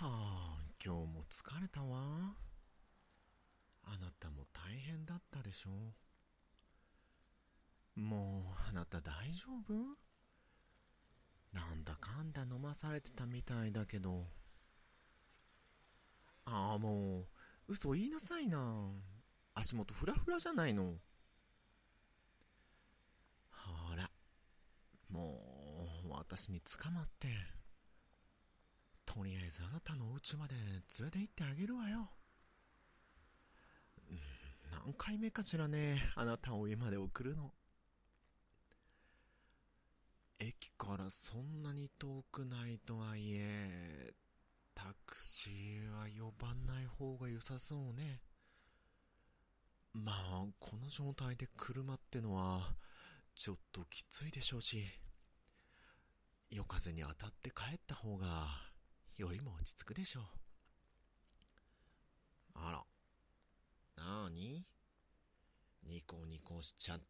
今日も疲れたわ。あなたも大変だったでしょ。もうあなた大丈夫？なんだかんだ飲まされてたみたいだけど。もう嘘言いなさいな。足元フラフラじゃないの。ほら、もう私に捕まって、とりあえずあなたのお家まで連れて行ってあげるわよ。何回目かしらね、あなたを家まで送るの。駅からそんなに遠くないとはいえ、タクシーは呼ばない方が良さそうね。まあこの状態で車ってのはちょっときついでしょうし、夜風に当たって帰った方が酔いも落ち着くでしょう。あら、なーにニコニコしちゃって。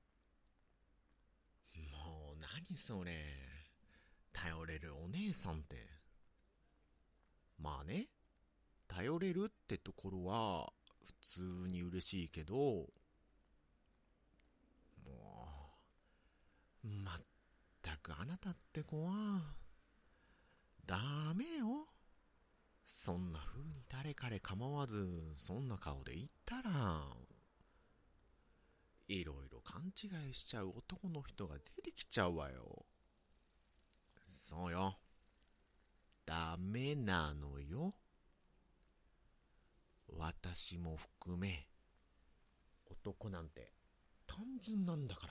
もう何それ、頼れるお姉さんって。まあね、頼れるってところは普通に嬉しいけど、もうまったくあなたって子はダメよ。そんな風に誰彼構わずそんな顔で言ったら、いろいろ勘違いしちゃう男の人が出てきちゃうわよ。そうよ、ダメなのよ。私も含め、男なんて単純なんだから。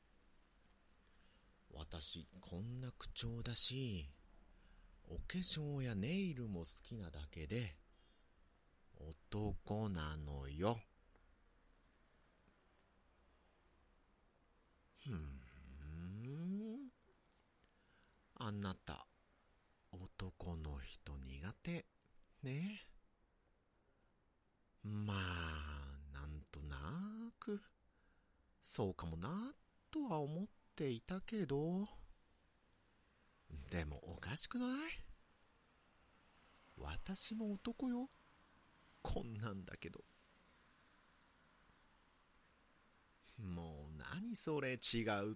私こんな口調だし、お化粧やネイルも好きなだけで男なのよ。あなた男の人苦手ね。まあなんとなくそうかもなとは思っていたけど、でもおかしくない？私も男よ、こんなんだけど。もう何それ違うって。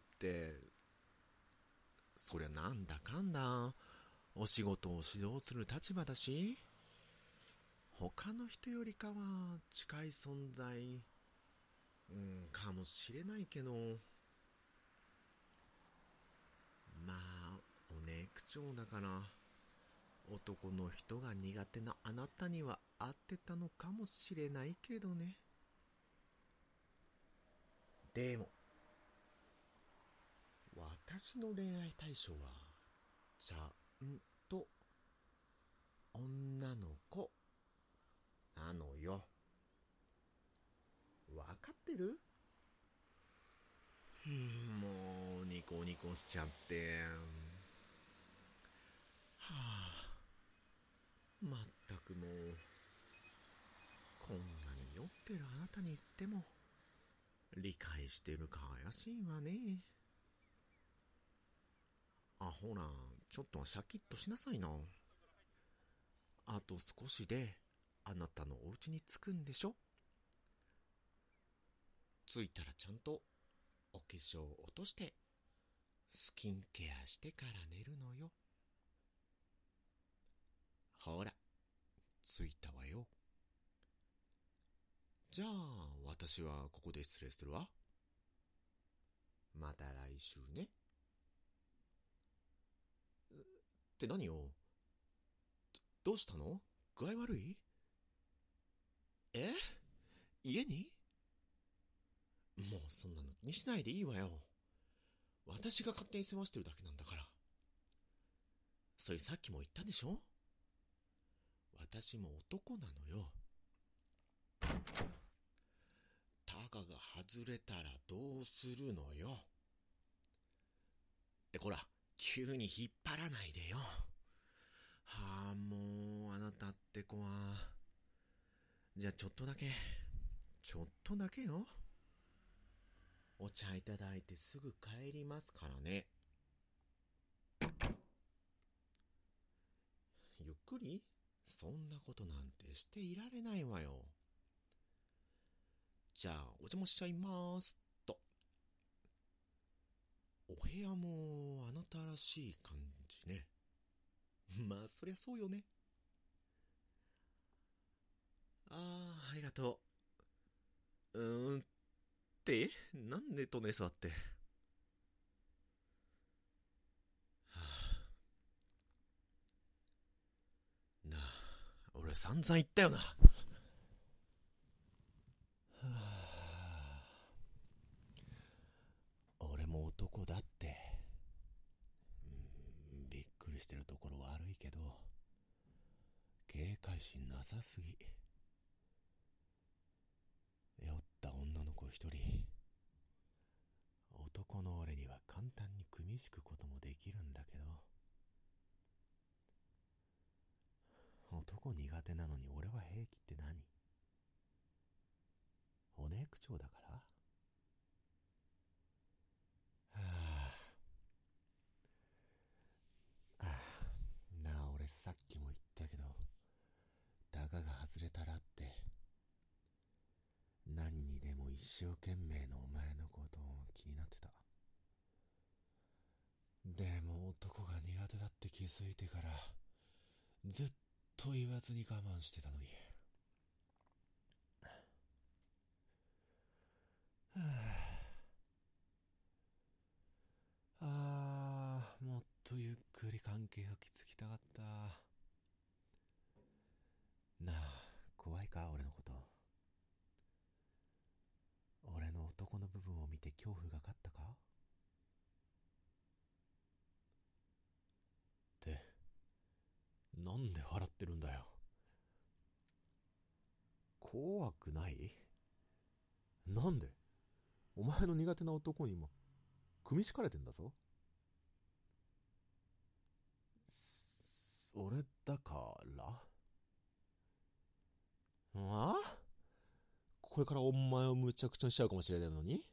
そりゃなんだかんだお仕事を指導する立場だし、他の人よりかは近い存在、かもしれないけど、まあおね口調だから男の人が苦手なあなたには合ってたのかもしれないけどね。でも私の恋愛対象はちゃんと女の子なのよ。わかってる？もうニコニコしちゃって。まったくもう、こんなに酔ってるあなたに言っても理解してるか怪しいわね。ほら、ちょっとシャキッとしなさいな。あと少しであなたのお家に着くんでしょ。着いたらちゃんとお化粧を落としてスキンケアしてから寝るのよ。ほら、着いたわよ。じゃあ私はここで失礼するわ。また来週ね。って何よ、どうしたの？具合悪い？え？家に？もうそんなの気にしないでいいわよ。私が勝手に世話してるだけなんだから。それさっきも言ったでしょ。私も男なのよ。タガが外れたらどうするのよ。ってこら、急に引っ張らないでよ。もうあなたって子は。じゃあちょっとだけよ。お茶いただいてすぐ帰りますからね。ゆっくりくり？そんなことなんてしていられないわよ。じゃあ、お邪魔しちゃいますと。お部屋もあなたらしい感じね。まあ、そりゃそうよね。ありがとう。なんでとね座って。なあ、俺散々言ったよな。俺も男だって。びっくりしてるところ悪いけど、警戒心なさすぎ。酔った女の子一人、男の俺には簡単に組み敷くこともできるんだけど、男苦手なのに俺は平気って何？おねえ口調だから？なあ、俺さっきも言ったけど、タガが外れたらって、何にでも一生懸命のお前のことを気になってた。でも男が苦手だって気づいてからずっと言わずに我慢してたのに。もっとゆっくり関係を築きたかった。なあ、怖いか俺のこと。俺の男の部分を見て恐怖が勝ったかって、なんで笑ってるんだよ。怖くない？なんで？お前の苦手な男に今組み敷かれてんだぞ。それだからこれからお前をむちゃくちゃにしちゃうかもしれないのに？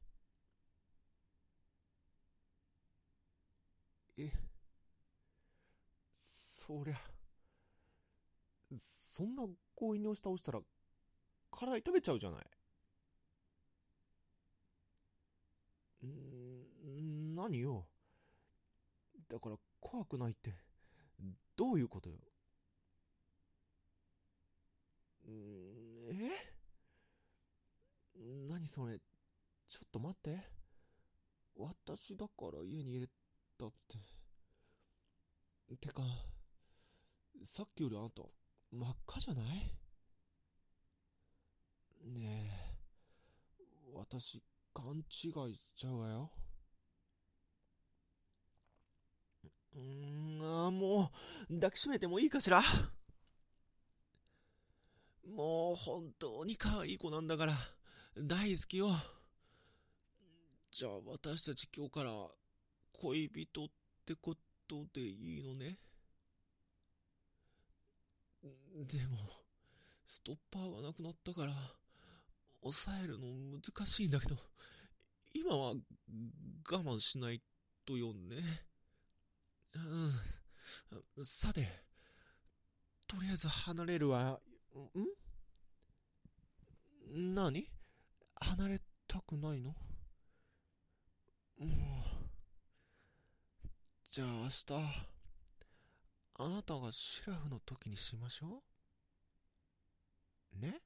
そりゃ、そんな強引に押し倒したら体痛めちゃうじゃない。何よ。だから怖くないってどういうことよ。何それ。ちょっと待って。私だから家に入れたって。てか、さっきよりあんた真っ赤じゃない？ねえ、私勘違いしちゃうわよ。もう抱きしめてもいいかしら？もう本当に可愛い子なんだから大好きよ。じゃあ私たち今日から恋人ってことでいいのね？でもストッパーがなくなったから抑えるの難しいんだけど、今は我慢しないとよね。さて、とりあえず離れるわ。何？離れたくないの？もう、じゃあ明日あなたがシラフの時にしましょうね。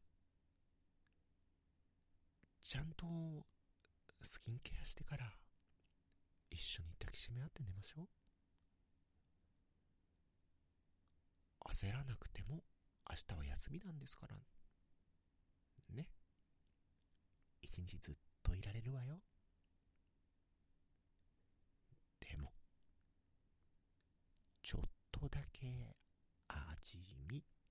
ちゃんとスキンケアしてから一緒に抱きしめ合って寝ましょう。焦らなくても明日は休みなんですからね。一日ずっといられるわよ。でもちょっとだけ味見。